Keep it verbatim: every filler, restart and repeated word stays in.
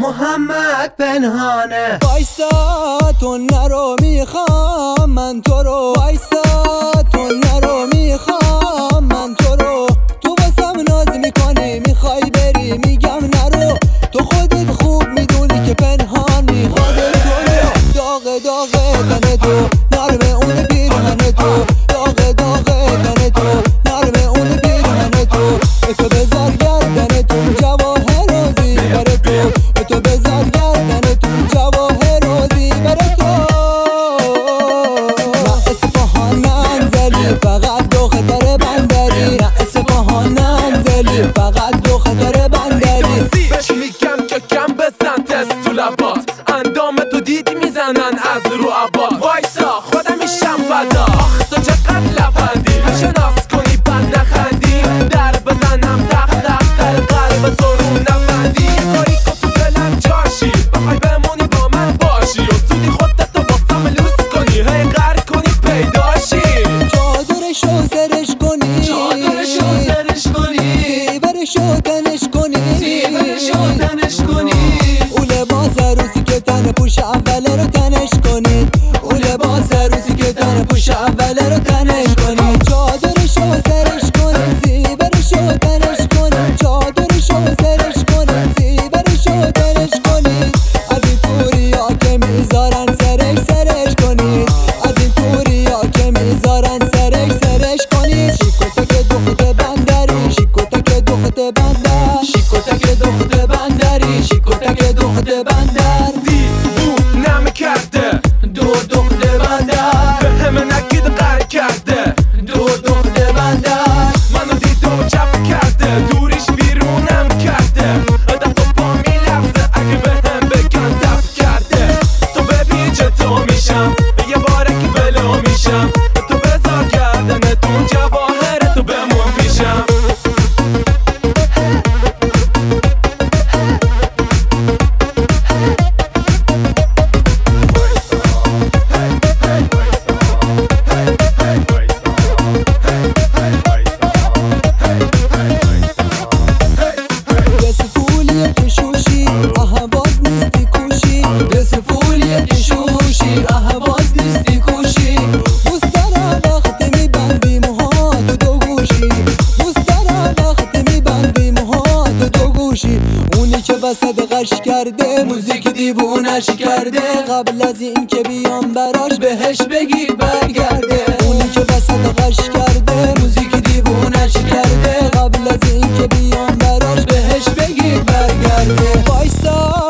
محمد پنهانه. وایسا تو نرو میخوام من تو رو، وایسا تو نرو میخوام من تو رو. تو واسم ناز میکنی میخوای بری میگم نرو، تو خودت خوب میدونی که پنهانی خودت تو. داغ داغ تن تو نرم اون پیرهن تو، داغ داغ تن تو نرم اون پیرهن تو. تو بذار گردن تو جواهر و زیور تو، تو بذار گردن تو جواهر و زیور تو. نه اصفهان ننزلی فقط دو خطر بندری، نه اصفهان ننزلی فقط دو خطر بندری. بهش میگم که کم بزن تست تو لبات، اندام تو دیدی میزنن از رو عباد. وایسا خودم میشم فدا، آخ تو چقدر لبندی، شناس کنی بد نخندی، در بزنم تخت تخت در قلب تو رو نبندی. یه کاری کن تو دلم جاشی، بخوای بمونی با من باشی و سودی خودتو باسم لوس کنی، هی غر کنی پیداشی. چادرشو زرش کنی، چادرشو زرش کنی، زیورشو تنش کنی، زیورشو تنش کنی. اون لباس عروسی که تن پوش اوله رو تنش کنید، اون لباس عروسی که تن پوش اوله رو تنش کنید. چادرشو زرش کنی، زیورشو تنش کنی، چادرشو زرش کنی، زیورشو تنش کنید. از این پوریا که میذارن سرش سرش کنید، از این پوریا که میذارن سرش سرش کنید. شیکوتا که دخت بندری، شیکوتا که دخت بندر، شیکوتا که دخت بندری، شیکوتا که دخت بندر. دیوونم کرده دو دخت بندر، به همه نگید قر کرده دو دخت بندر. منو دید و چپ کرده، دوریش بیرونم کرده، دست و پا میلرزه اگه به هم بگن تف کرده. تو ببین چطور میشم یه باره که بلو میشم، تو بذار گردنتون جواهر تو بمون پیشم. اونی که وسط غش کرده موزیک دیوونش کرده، قبل از این که بیام براش بهش بگی برگرده. اونی که وسط غش کرده موزیک دیوونش کرده، قبل از این که بیام براش بهش بگی برگرده. وایسا